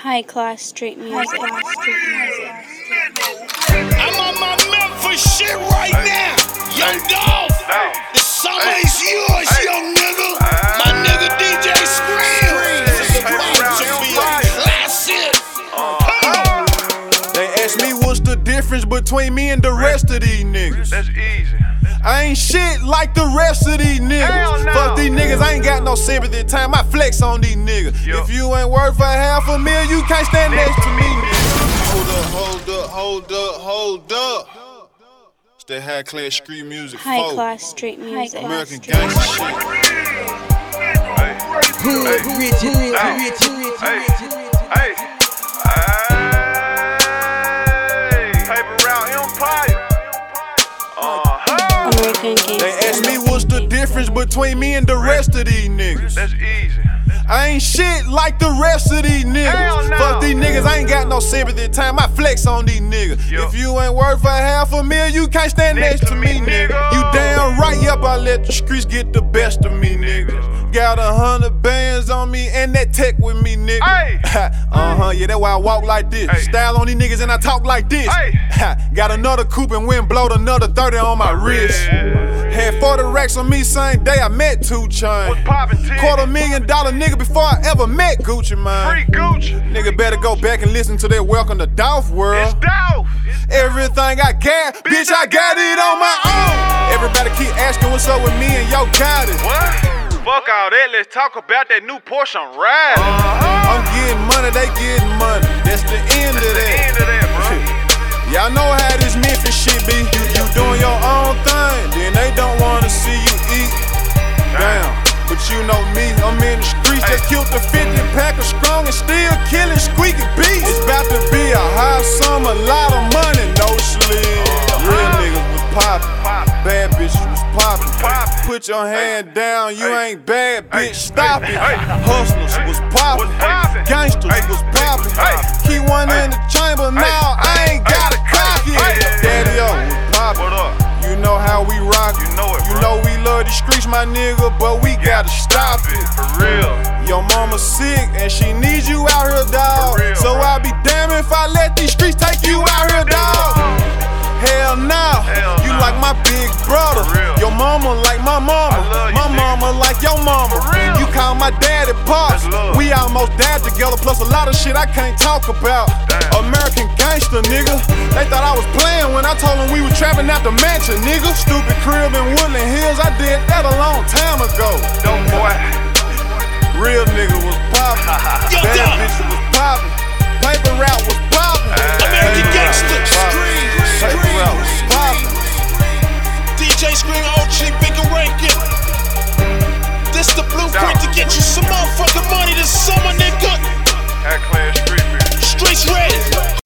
High class street music. I'm on my Memphis shit right now. Young Dolph, the summer is yours, young nigga. My nigga DJ Scream. This is about to be a classic. They ask me what's the difference between me and the rest of these niggas. That's easy. I ain't shit like the rest of these niggas. No. Fuck these niggas, I ain't got no sympathy. Time I flex on these niggas. Yo. If you ain't worth a $500,000, you can't stand next to me, nigga. Hold up. It's that high class street music. High class street music. American gangster shit. Hey. Paper Route Empire. American gangster. They ask me what's the difference between me and the rest of these niggas. That's easy. I ain't shit like the rest of these niggas. No. Fuck these niggas, I ain't got no sympathy. Time I flex on these niggas. Yo. If you ain't worth a $500,000, you can't stand next to me, nigga. You damn right, yep, I let the streets get the best of me, niggas. Got 100 bands on me and that tech with me, nigga. Hey. Yeah, that's why I walk like this. Hey. Style on these niggas and I talk like this. Hey. Got another coupe and went blowed another 30 on my wrist. Had 40 racks on me same day I met 2 Chainz. What's poppin', T? $250,000 nigga before I ever met Gucci Mane. Free Gucci. Nigga better go back and listen to that Welcome to Dolph It's World. Dolph. Everything I got, bitch, I got it on my own. Everybody keep asking what's up with me and yo got it. What? Fuck all that, let's talk about that new Porsche I'm riding. I'm getting money, they getting money. That's the end of that. End of that, bro. Y'all know how this Memphis shit be. You doing your own thing, then they don't wanna see you eat. Damn, but you know me, I'm in the streets. Just killed the 50 pack of strong and still killing squeaky beats. It's about to be a hot summer, lot of money, no sleep. Real niggas was poppin', bad bitches was poppin'. Put your hand down, you ain't bad, bitch, stop it. Hustlers was poppin', gangsters was poppin'. Keep one in the chamber now, I ain't gotta cock it. Daddy-o was poppin'. What up? You know how we rock it. You know it, You bro. know we love these streets, my nigga, but we gotta stop it. For real. Your mama sick and she needs you out here, dawg. For real, So bro. I'll be damned if I let these streets take you out here, dawg. Hell nah, you nah. like my big brother. For real. Your mama like my mama. I love you, My mama like your mama. For real. You call my daddy Pops. That's love. We almost died together, plus a lot of shit I can't talk about. Damn. American gangster, nigga. They thought I was playing when I told them we were trapping out the mansion, nigga. Stupid crib in Woodland Hills, I did that a long time ago. Dope boy. Real nigga was poppin', Yo, bad Doc. bitch was poppin', paper route was poppin', American gangster. Scream. paper route was poppin'. DJ Scream, OG, Bigger Rankin. This the blueprint to get you some motherfucking